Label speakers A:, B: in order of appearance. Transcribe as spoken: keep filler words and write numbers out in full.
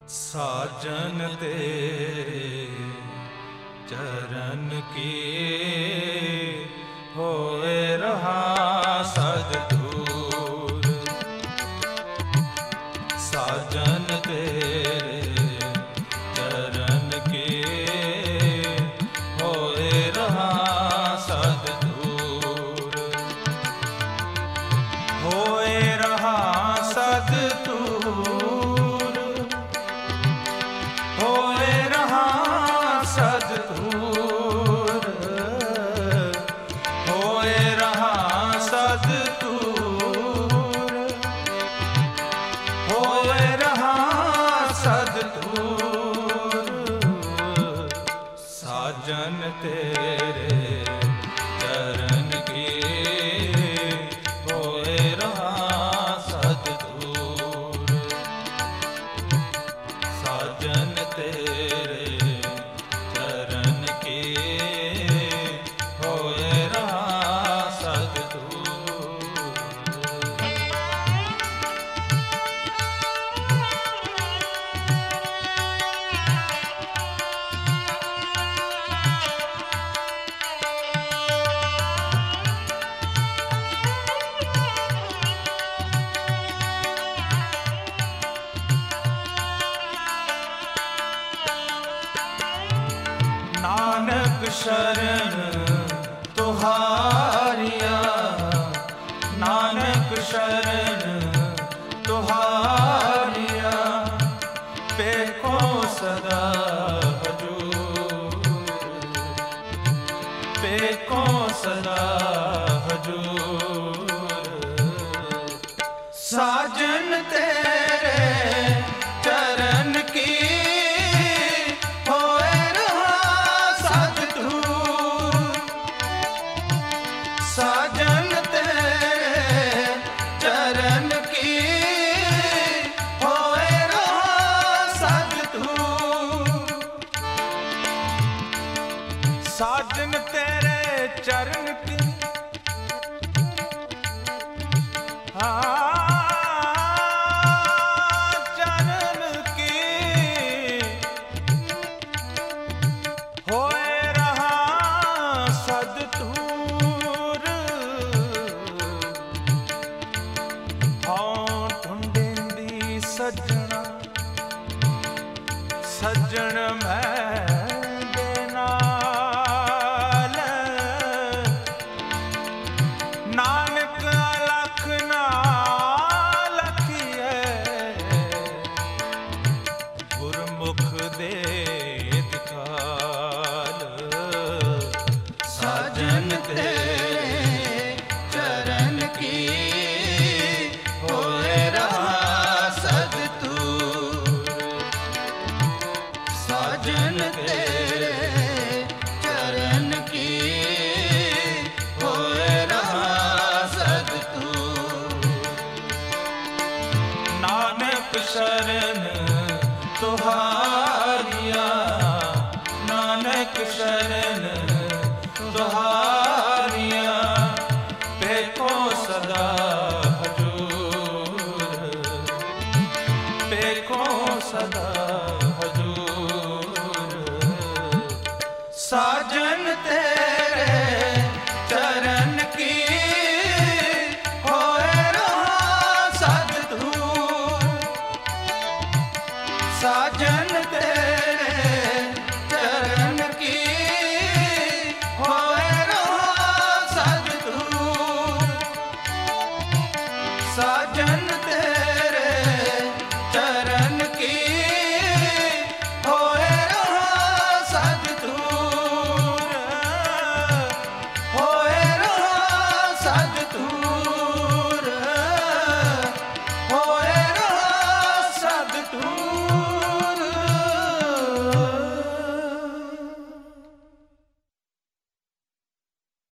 A: साजन तेरे चरण की होए रहा सददूर। साजन तेरे चरण की होए रहा सददूर। होए रहा सददूर, होए रहा सददूर, होए रहा सददूर, होए रहा सददूर। साजन तेरे चरण की होए रहा सददूर। साजन तेरे चरण की होए रहा सददूर। नानक शरण तुहारिया, नानक शरण तुहारिया, पेको सदा हजूर, पेको सदा हजूर। साजन तेरे चरण की साजन तेरे चरण की होए रहा सददूर। साजन तेरे चरण की हाँ चरण की होए रहा सददूर। सजना सजन मैं नाल, नानक अलख ना लखिए, गुरमुख दे दिखाल। साजन तेरे चरण की होए रहा साजन तेरे चरण की होए रहा सददूर। नानक शरण तुहारिया, नानक शरण तुहारिया, पेको सदा हजूर, पेको सदा साजन तेरे चरण की होए रहा सददूर। साजन तेरे